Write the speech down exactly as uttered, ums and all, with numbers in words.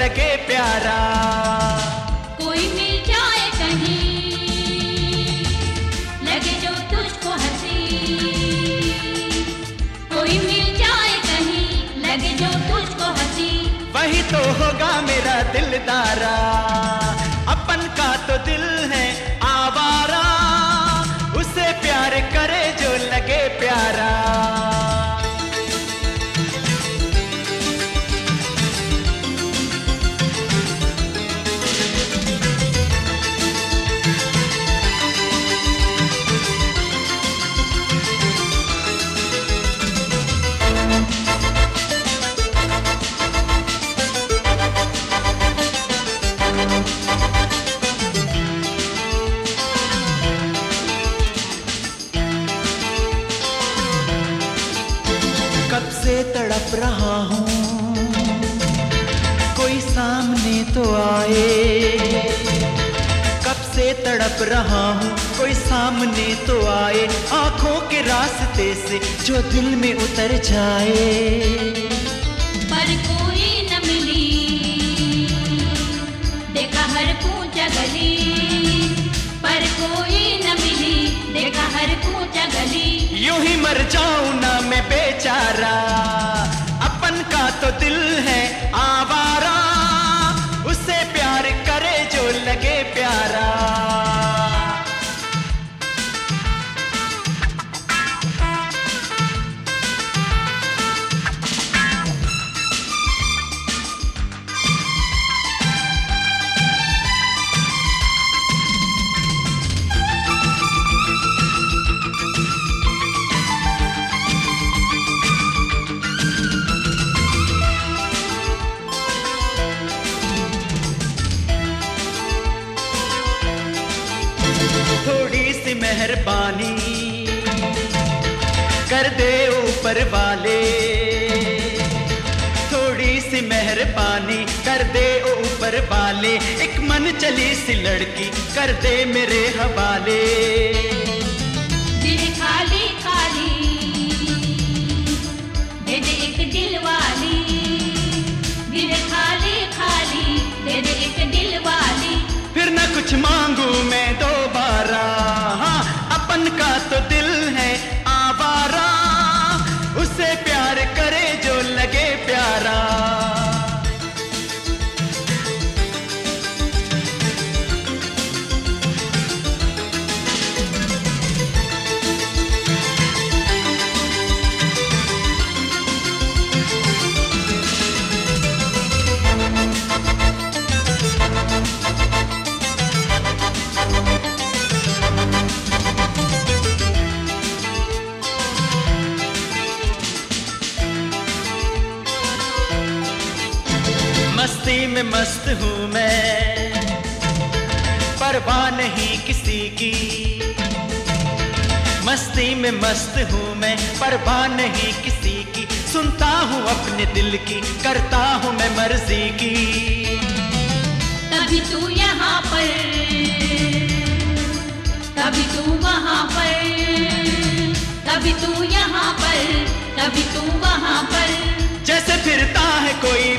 लगे प्यारा। कोई मिल जाए कहीं लगे जो तुझको हंसी, कोई मिल जाए कहीं लगे जो तुझको हंसी, वही तो होगा मेरा दिलदारा। अपन का तो दिल है आवारा, उसे प्यार करे जो लगे प्यारा। कब से तड़प रहा हूँ कोई सामने तो आए, कब से तड़प रहा हूँ कोई सामने तो आए, आंखों के रास्ते से जो दिल में उतर जाए। पर कोई न मिली देखा हर कूंचा गली, पर कोई न मिली देखा हर कूंचा गली, यूं ही मर जाऊं ना मैं बेचारा। अपन का तो दिल है आवारा, उसे प्यार करे जो लगे प्यारा। थोड़ी सी मेहरबानी कर दे ऊपर वाले, थोड़ी सी मेहरबानी कर दे ऊपर वाले, एक मन चली सी लड़की कर दे मेरे हवाले। दिल खाली खाली दे दे एक दिल वाली, दिल खाली खाली दे दे एक दिल वाली, फिर न कुछ मांगू मैं दोबारा। हाँ, अपन का तो दिल है आवारा, उसे प्यार करे जो लगे प्यारा। मस्ती में मस्त हूँ मैं, परवाह नहीं किसी की। मस्ती में मस्त हूँ मैं, परवाह नहीं किसी की, सुनता हूँ अपने दिल की, करता हूँ मैं मर्जी की। कभी तू यहाँ पर कभी तू वहाँ पर, कभी तू यहाँ पर कभी तू वहाँ पर, जैसे फिरता है कोई